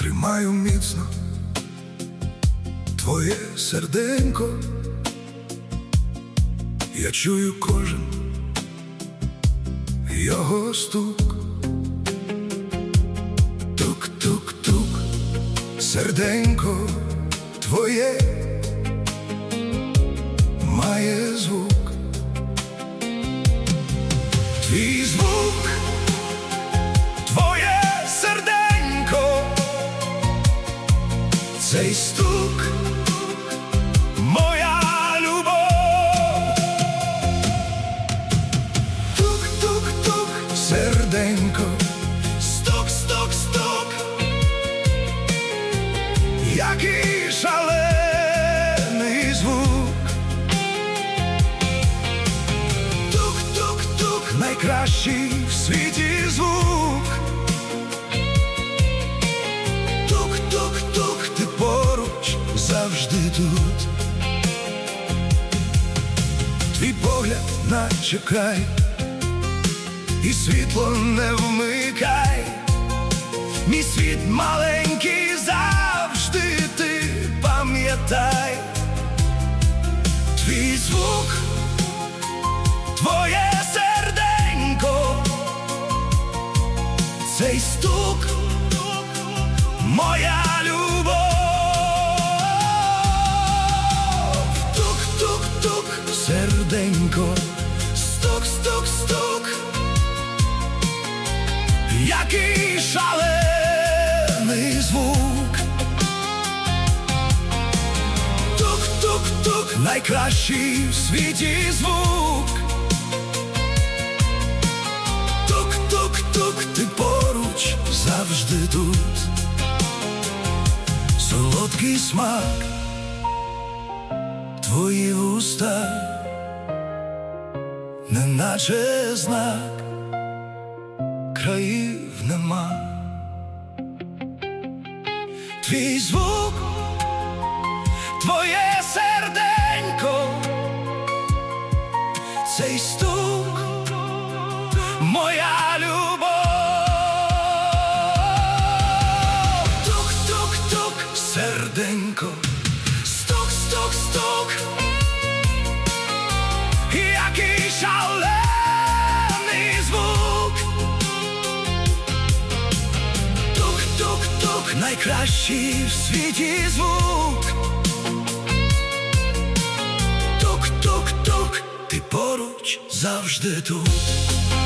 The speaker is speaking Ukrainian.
Тримаю міцно твоє серденько, я чую кожен його стук. Тук-тук-тук, серденько твоє має звук. Твій звук, твоє серденько, цей стук моя любов. Тук-тук-тук, серденько, стук-стук-стук, який шалений звук. Тук-тук-тук, найкращий в світі звук. Тук-тук-тук, ти поруч, завжди тут. Твій погляд наче край, і світло не вмикай. Мій світ маленький, завжди ти пам'ятай. Твій звук, твоє серденько, цей стук моя любов. Тук-тук-тук, серденько, стук-стук-стук, який шалений звук. Тук-тук-тук, найкращий в світі звук. Тук-тук-тук, ти поруч, завжди тут. Солодкий смак, твої вуста, неначе знак, країв нема. Твій звук, твоє серденько, цей стук моя любов. Тук-тук-тук, серденько, стук-стук-стук, який шалений звук. Тук-тук-тук, найкращий в світі звук. Тук-тук-тук, ти поруч, завжди тут.